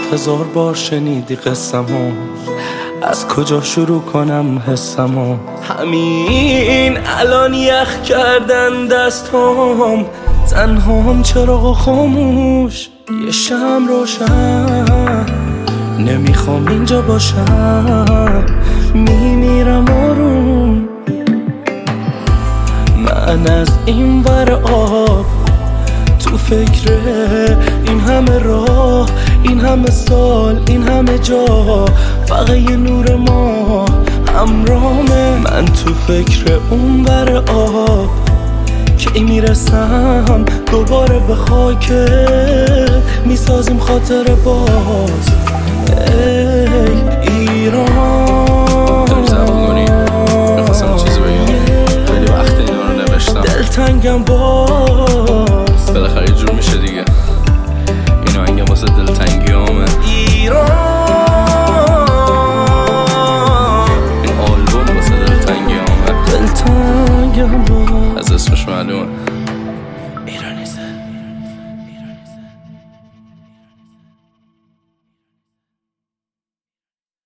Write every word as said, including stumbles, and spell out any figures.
هزار بار شنیدی قصمو، از کجا شروع کنم حسمو؟ همین الان یخ کردن دستام، تنهام چراغ خاموش، یه شمع روشن، نمیخوام اینجا باشم، میمیرم آروم. من از این ور آب تو فکر این همه راه، این همه سال، این همه جا، فقط یه نور ما همراهمه. من تو فکر اون ور آب که میرسم دوباره به خاکت، میسازیم خاطر باز. ای ایران داری زبون کنی، میخواستم چیزی بگم، خیلی وقت اینو رو نوشتم. دلتنگم با